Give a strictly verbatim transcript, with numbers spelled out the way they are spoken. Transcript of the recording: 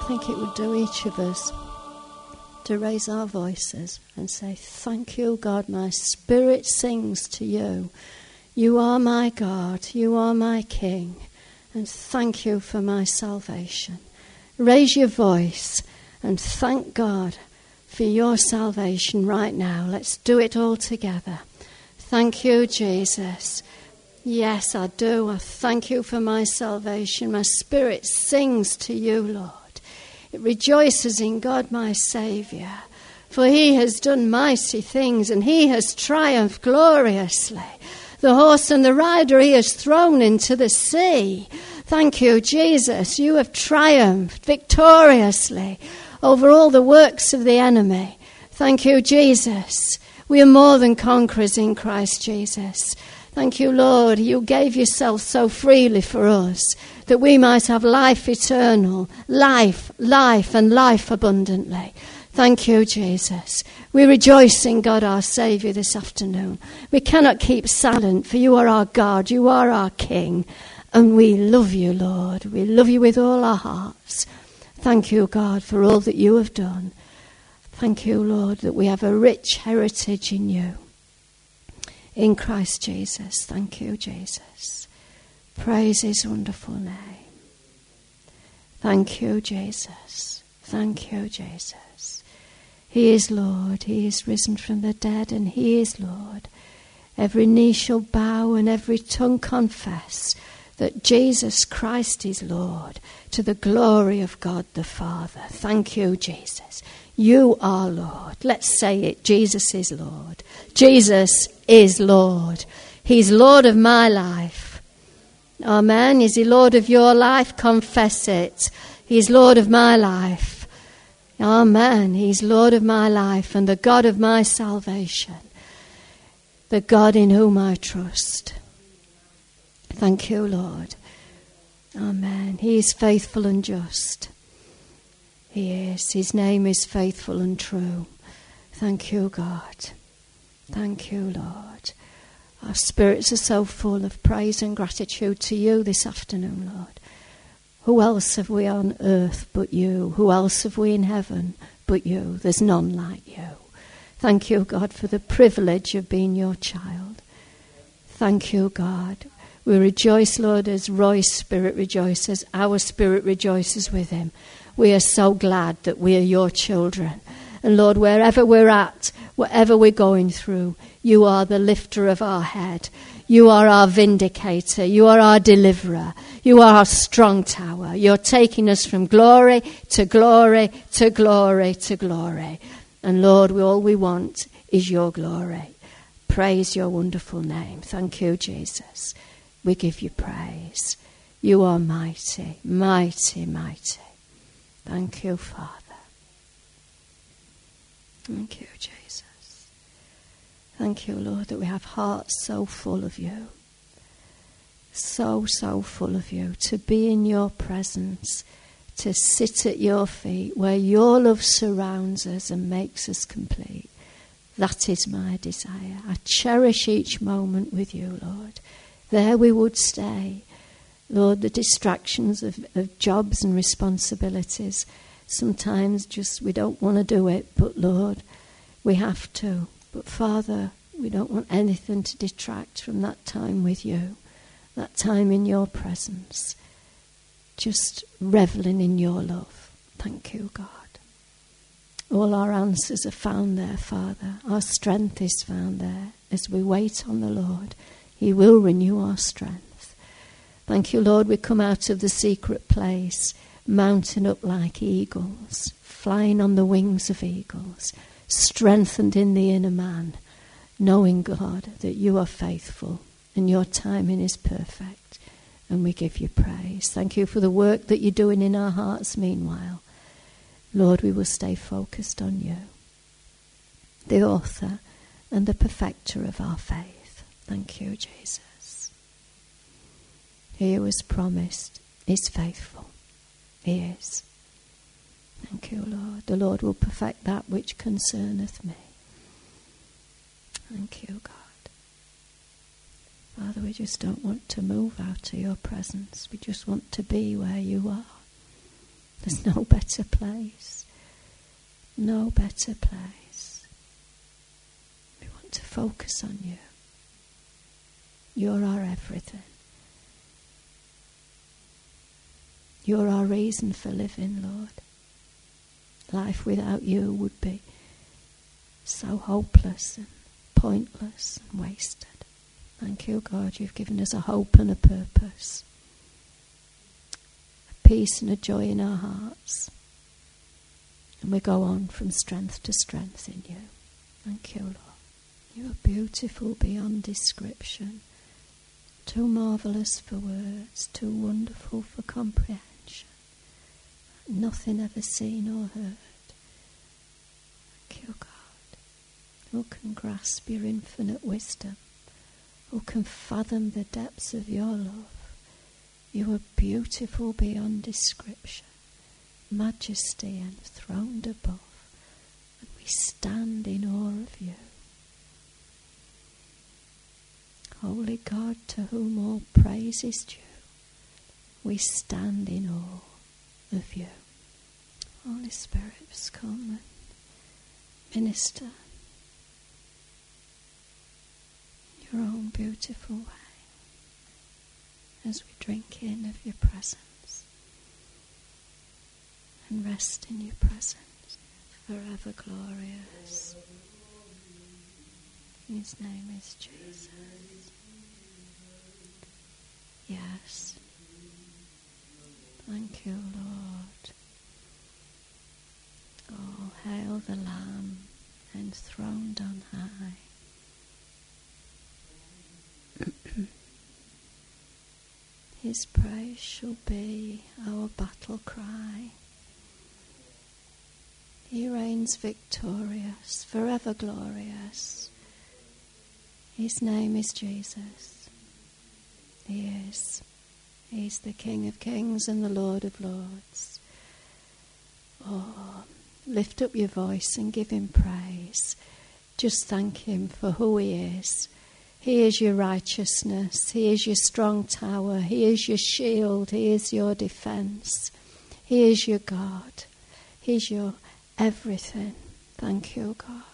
think it would do each of us to raise our voices and say, thank you, God, my spirit sings to you. You are my God, you are my King, and thank you for my salvation. Raise your voice and thank God for your salvation right now. Let's do it all together. Thank you, Jesus. Yes, I do. I thank you for my salvation. My spirit sings to you, Lord. It rejoices in God, my Saviour, for he has done mighty things and he has triumphed gloriously. The horse and the rider he has thrown into the sea. Thank you, Jesus. You have triumphed victoriously over all the works of the enemy. Thank you, Jesus. We are more than conquerors in Christ Jesus. Thank you, Lord. You gave yourself so freely for us that we might have life eternal, life, life, and life abundantly. Thank you, Jesus. We rejoice in God, our Saviour, this afternoon. We cannot keep silent, for you are our God, you are our King, and we love you, Lord. We love you with all our hearts. Thank you, God, for all that you have done. Thank you, Lord, that we have a rich heritage in you. In Christ Jesus. Thank you, Jesus. Praise his wonderful name. Thank you, Jesus. Thank you, Jesus. He is Lord. He is risen from the dead, and he is Lord. Every knee shall bow and every tongue confess that Jesus Christ is Lord, to the glory of God the Father. Thank you, Jesus. You are Lord. Let's say it. Jesus is Lord. Jesus is Lord. He's Lord of my life. Amen. Is he Lord of your life? Confess it. He's Lord of my life. Amen. He's Lord of my life and the God of my salvation. The God in whom I trust. Thank you, Lord. Amen. He is faithful and just. He is. His name is faithful and true. Thank you, God. Thank you, Lord. Our spirits are so full of praise and gratitude to you this afternoon, Lord. Who else have we on earth but you? Who else have we in heaven but you? There's none like you. Thank you, God, for the privilege of being your child. Thank you, God. We rejoice, Lord, as Roy's spirit rejoices. Our spirit rejoices with him. We are so glad that we are your children. And Lord, wherever we're at, whatever we're going through, you are the lifter of our head. You are our vindicator. You are our deliverer. You are our strong tower. You're taking us from glory to glory to glory to glory. And Lord, we, all we want is your glory. Praise your wonderful name. Thank you, Jesus. We give you praise. You are mighty, mighty, mighty. Thank you, Father. Thank you, Jesus. Thank you, Lord, that we have hearts so full of you. So, so full of you. To be in your presence. To sit at your feet where your love surrounds us and makes us complete. That is my desire. I cherish each moment with you, Lord. There we would stay. Lord, the distractions of, of jobs and responsibilities, sometimes just we don't want to do it, but Lord, we have to. But Father, we don't want anything to detract from that time with you, that time in your presence, just reveling in your love. Thank you, God. All our answers are found there, Father. Our strength is found there. As we wait on the Lord, he will renew our strength. Thank you, Lord, we come out of the secret place, mounting up like eagles, flying on the wings of eagles, strengthened in the inner man, knowing, God, that you are faithful and your timing is perfect. And we give you praise. Thank you for the work that you're doing in our hearts meanwhile. Lord, we will stay focused on you, the author and the perfecter of our faith. Thank you, Jesus. He who was promised is faithful. He is. Thank you, Lord. The Lord will perfect that which concerneth me. Thank you, God. Father, we just don't want to move out of your presence. We just want to be where you are. There's no better place. No better place. We want to focus on you. You're our everything. You're our reason for living, Lord. Life without you would be so hopeless and pointless and wasted. Thank you, God, you've given us a hope and a purpose. A peace and a joy in our hearts. And we go on from strength to strength in you. Thank you, Lord. You are beautiful beyond description. Too marvellous for words, too wonderful for comprehension. Nothing ever seen or heard. Thank you, God. Who can grasp your infinite wisdom? Who can fathom the depths of your love? You are beautiful beyond description, majesty enthroned above, and we stand in awe of you. Holy God, to whom all praise is due, we stand in awe of you. Holy Spirit, just come and minister your own beautiful way as we drink in of your presence and rest in your presence, forever glorious. His name is Jesus. Yes. Thank you, Lord. Oh, hail the Lamb enthroned on high. His praise shall be our battle cry. He reigns victorious, forever glorious. His name is Jesus. He is. He's the King of kings and the Lord of lords. Oh, lift up your voice and give him praise. Just thank him for who he is. He is your righteousness. He is your strong tower. He is your shield. He is your defense. He is your God. He's your everything. Thank you, God.